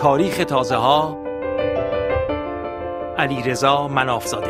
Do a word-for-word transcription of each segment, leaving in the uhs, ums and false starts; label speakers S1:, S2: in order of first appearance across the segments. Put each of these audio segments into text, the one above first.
S1: تاریخ تازه ها، علیرضا منافزاده.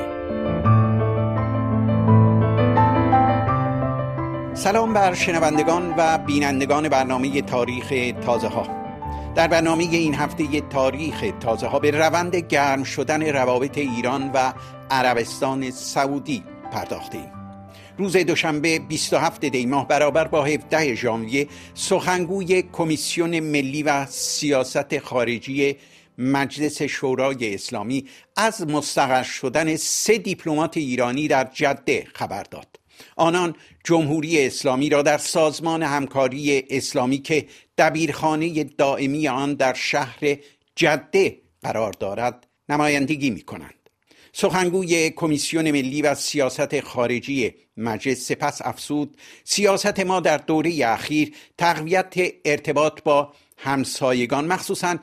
S2: سلام بر شنوندگان و بینندگان برنامه تاریخ تازه ها. در برنامه این هفته تاریخ تازه ها به روند گرم شدن روابط ایران و عربستان سعودی پرداختیم. روز دوشنبه بیست و هفتم دی ماه برابر با هفدهم ژانویه سخنگوی کمیسیون ملی و سیاست خارجی مجلس شورای اسلامی از مستقر شدن سه دیپلمات ایرانی در جده خبر داد. آنان جمهوری اسلامی را در سازمان همکاری اسلامی که دبیرخانه دائمی آن در شهر جده قرار دارد نمایندگی می کنند. سخنگوی کمیسیون ملی و سیاست خارجی مجلس سپس افزود: سیاست ما در دوره اخیر تقویت ارتباط با همسایگان، مخصوصاً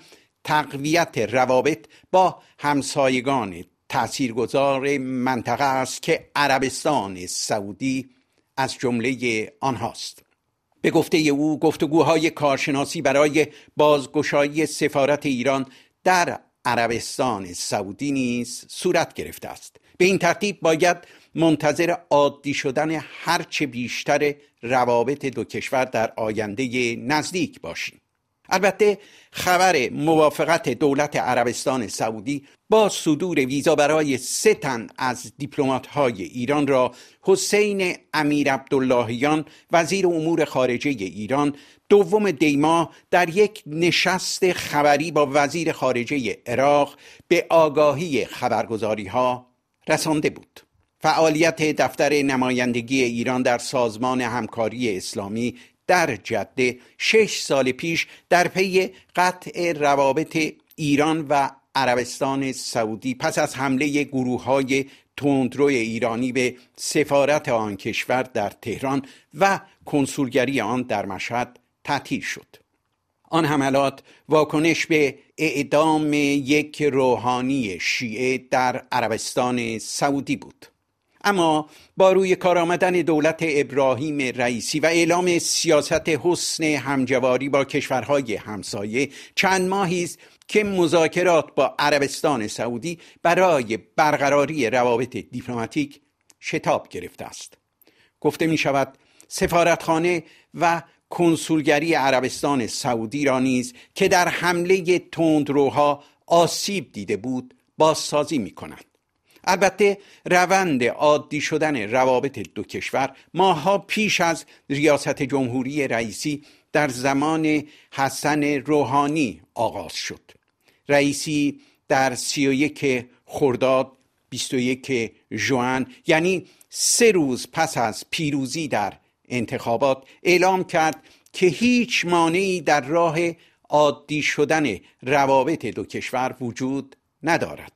S2: تقویت روابط با همسایگان تأثیرگذار منطقه است که عربستان سعودی از جمله آنهاست. به گفته او گفتگوهای کارشناسی برای بازگشایی سفارت ایران در عربستان سعودی نیز صورت گرفته است. به این ترتیب باید منتظر عادی شدن هرچه بیشتر روابط دو کشور در آینده نزدیک باشیم. البته خبر موافقت دولت عربستان سعودی با صدور ویزا برای سه تن از دیپلمات‌های ایران را حسین امیرعبداللهیان وزیر امور خارجه ایران دوم دی ماه در یک نشست خبری با وزیر خارجه عراق به آگاهی خبرگزاری‌ها رسانده بود. فعالیت دفتر نمایندگی ایران در سازمان همکاری اسلامی در جده شش سال پیش در پی قطع روابط ایران و عربستان سعودی پس از حمله گروه‌های تندرو ایرانی به سفارت آن کشور در تهران و کنسولگری آن در مشهد تعطیل شد. آن حملات واکنش به اعدام یک روحانی شیعه در عربستان سعودی بود. اما با روی کار آمدن دولت ابراهیم رئیسی و اعلام سیاست حسن همجواری با کشورهای همسایه، چند ماهی است که مذاکرات با عربستان سعودی برای برقراری روابط دیپلماتیک شتاب گرفته است. گفته می شود سفارتخانه و کنسولگری عربستان سعودی را نیز که در حمله تندروها آسیب دیده بود بازسازی می کنند. البته روند عادی شدن روابط دو کشور ماه‌ها پیش از ریاست جمهوری رئیسی در زمان حسن روحانی آغاز شد. رئیسی در سی و یک خرداد بیست و یک ژوئن، یعنی سه روز پس از پیروزی در انتخابات، اعلام کرد که هیچ مانعی در راه عادی شدن روابط دو کشور وجود ندارد.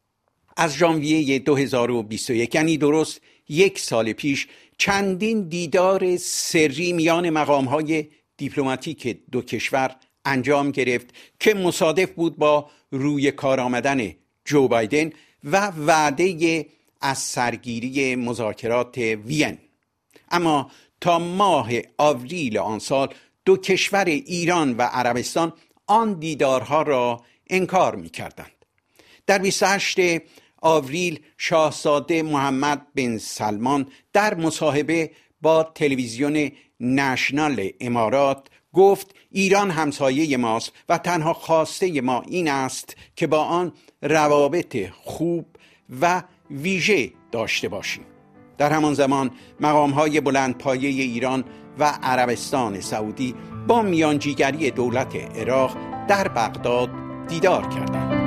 S2: از ژانویه دو هزار و بیست و یک، یعنی درست یک سال پیش، چندین دیدار سری میان مقام‌های دیپلماتیک دو کشور انجام گرفت که مصادف بود با روی کار آمدن جو بایدن و وعده از سرگیری مذاکرات وین. اما تا ماه آوریل آن سال دو کشور ایران و عربستان آن دیدارها را انکار می‌کردند. در بیست و هشتم آوریل شاهزاده محمد بن سلمان در مصاحبه با تلویزیون نشنال امارات گفت ایران همسایه ماست و تنها خواسته ما این است که با آن روابط خوب و ویژه داشته باشیم. در همان زمان مقام‌های بلندپایه ایران و عربستان سعودی با میانجیگری دولت عراق در بغداد دیدار کردند.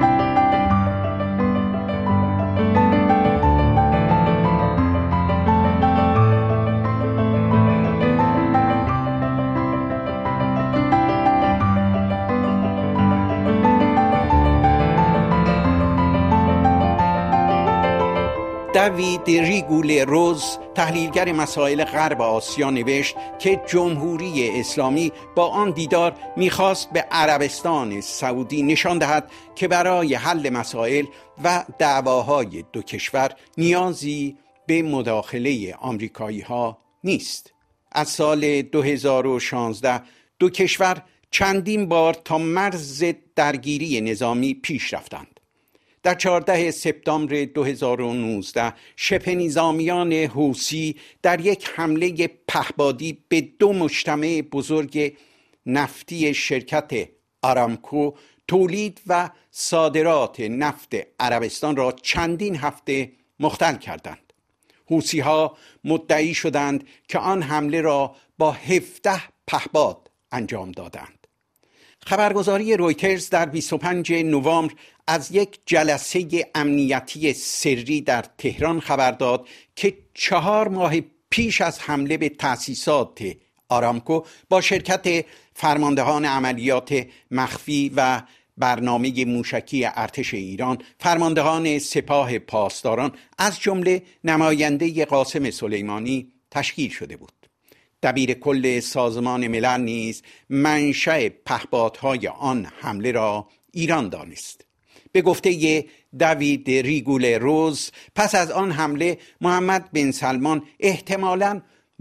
S2: دوید ریگول روز، تحلیلگر مسائل غرب آسیا، نوشت که جمهوری اسلامی با آن دیدار می‌خواست به عربستان سعودی نشان دهد که برای حل مسائل و دعواهای دو کشور نیازی به مداخله آمریکایی‌ها نیست. از سال دو هزار و شانزده دو کشور چندین بار تا مرز درگیری نظامی پیش رفتند. در چهاردهم سپتامبر دو هزار و نوزده شبه نظامیان حوثی در یک حمله پهپادی به دو مجتمع بزرگ نفتی شرکت آرامکو تولید و صادرات نفت عربستان را چندین هفته مختل کردند. حوثی‌ها مدعی شدند که آن حمله را با هفده پهپاد انجام دادند. خبرگزاری رویترز در بیست و پنجم نوامبر از یک جلسه امنیتی سری در تهران خبر داد که چهار ماه پیش از حمله به تأسیسات آرامکو با شرکت فرماندهان عملیات مخفی و برنامه موشکی ارتش ایران، فرماندهان سپاه پاسداران از جمله نماینده قاسم سلیمانی تشکیل شده بود. دبیر کل سازمان ملل نیز منشأ پهپادهای آن حمله را ایران دانست. به گفته دیوید ریگول روز، پس از آن حمله محمد بن سلمان احتمالاً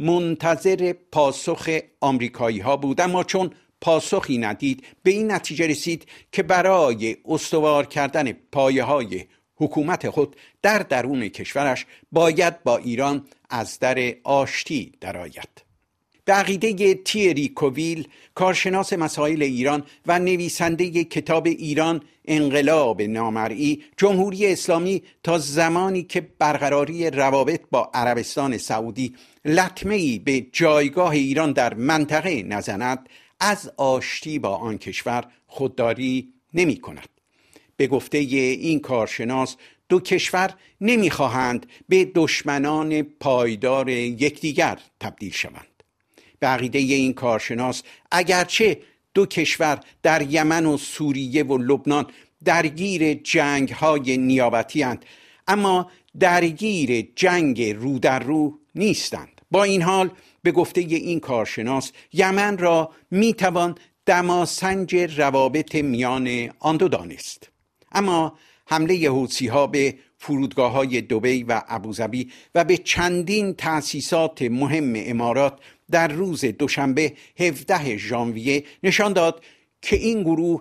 S2: منتظر پاسخ آمریکایی ها بود، اما چون پاسخی ندید به این نتیجه رسید که برای استوار کردن پایه های حکومت خود در درون کشورش باید با ایران از در آشتی درآید. به عقیده تیری کوویل، کارشناس مسائل ایران و نویسنده کتاب ایران انقلاب نامرئی، جمهوری اسلامی تا زمانی که برقراری روابط با عربستان سعودی لطمه‌ای به جایگاه ایران در منطقه نزند، از آشتی با آن کشور خودداری نمی کند. به گفته این کارشناس، دو کشور نمی خواهند به دشمنان پایدار یکدیگر تبدیل شوند. به عقیده این کارشناس، اگرچه دو کشور در یمن و سوریه و لبنان درگیر جنگ‌های نیابتی اند، اما درگیر جنگ رو در رو نیستند. با این حال به گفته این کارشناس، یمن را میتوان دماسنج روابط میان آن دو دانست. اما حمله حوثی‌ها به فرودگاه‌های دبی و ابوظبی و به چندین تأسیسات مهم امارات در روز دوشنبه هفدهم ژانویه نشان داد که این گروه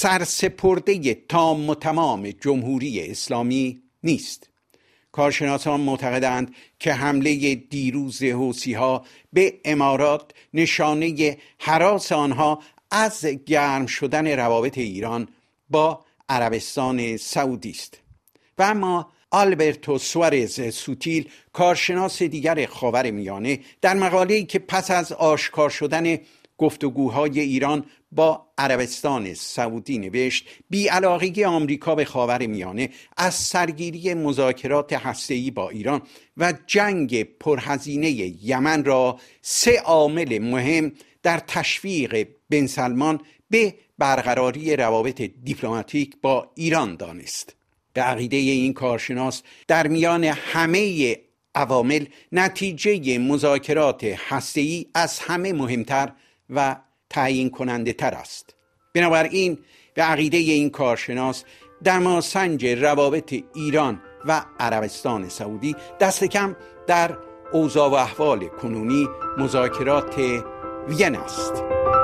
S2: سرسپرده تام و تمام جمهوری اسلامی نیست. کارشناسان معتقدند که حمله دیروز حوثی‌ها به امارات نشانه هراس آنها از گرم شدن روابط ایران با عربستان سعودی است. و اما آلبرتو سوارز سوتیل، کارشناس دیگر خاورمیانه، در مقاله‌ای که پس از آشکار شدن گفتگوهای ایران با عربستان سعودی نوشت، بی‌علاقگی آمریکا به خاورمیانه از سرگیری مذاکرات هسته‌ای با ایران و جنگ پرهزینه یمن را سه عامل مهم در تشویق بن سلمان به برقراری روابط دیپلماتیک با ایران دانست. به عقیده این کارشناس، در میان همه عوامل نتیجه مذاکرات هسته‌ای از همه مهمتر و تعیین کننده تر است. بنابراین به عقیده این کارشناس، دماسنج روابط ایران و عربستان سعودی دست کم در اوضاع و احوال کنونی مذاکرات وین است.